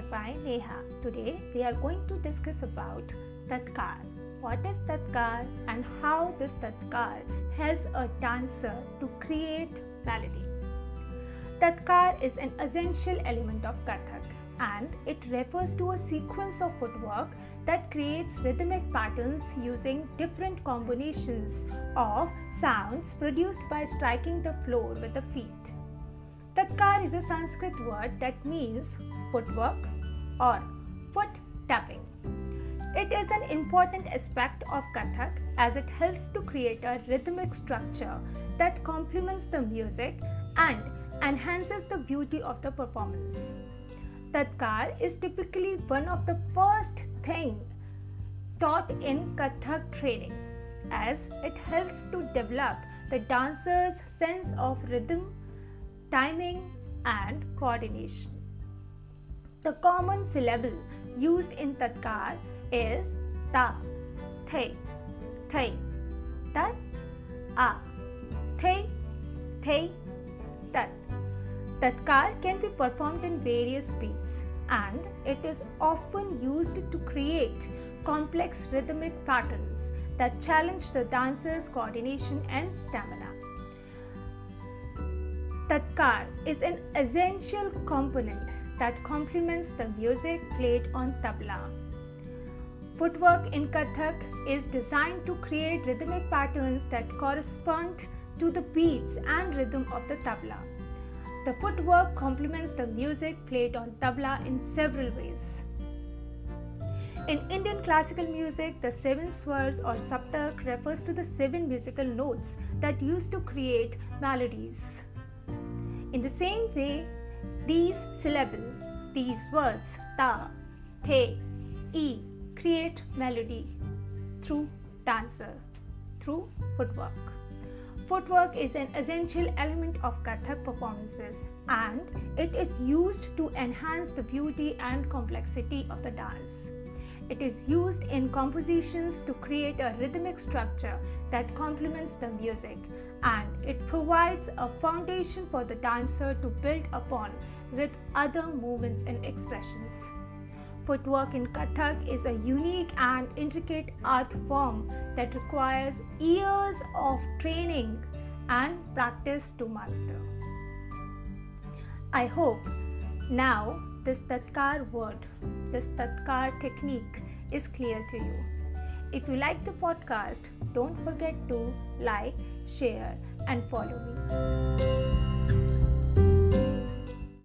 by Neha. Today we are going to discuss about Tatkar. What is Tatkar and how this Tatkar helps a dancer to create melody. Tatkar is an essential element of Kathak and it refers to a sequence of footwork that creates rhythmic patterns using different combinations of sounds produced by striking the floor with the feet. Tatkar is a Sanskrit word that means footwork or foot tapping. It is an important aspect of Kathak as it helps to create a rhythmic structure that complements the music and enhances the beauty of the performance. Tatkar is typically one of the first things taught in Kathak training as it helps to develop the dancer's sense of rhythm, timing and coordination. The common syllable used in Tatkar is ta, the, tat, a, the, tat. Tatkar can be performed in various speeds and it is often used to create complex rhythmic patterns that challenge the dancer's coordination and stamina. Tatkar is an essential component that complements the music played on tabla. Footwork in Kathak is designed to create rhythmic patterns that correspond to the beats and rhythm of the tabla. The footwork complements the music played on tabla in several ways. In Indian classical music, the seven swars or saptak refers to the seven musical notes that used to create melodies. In the same way, these syllables, these words ta, the, e create melody through dancer, through footwork. Footwork is an essential element of Kathak performances and it is used to enhance the beauty and complexity of the dance. It is used in compositions to create a rhythmic structure that complements the music and it provides a foundation for the dancer to build upon with other movements and expressions. Footwork in Kathak is a unique and intricate art form that requires years of training and practice to master. I hope now this Tatkar word, this Tatkar technique is clear to you. If you like the podcast, don't forget to like, share and follow me.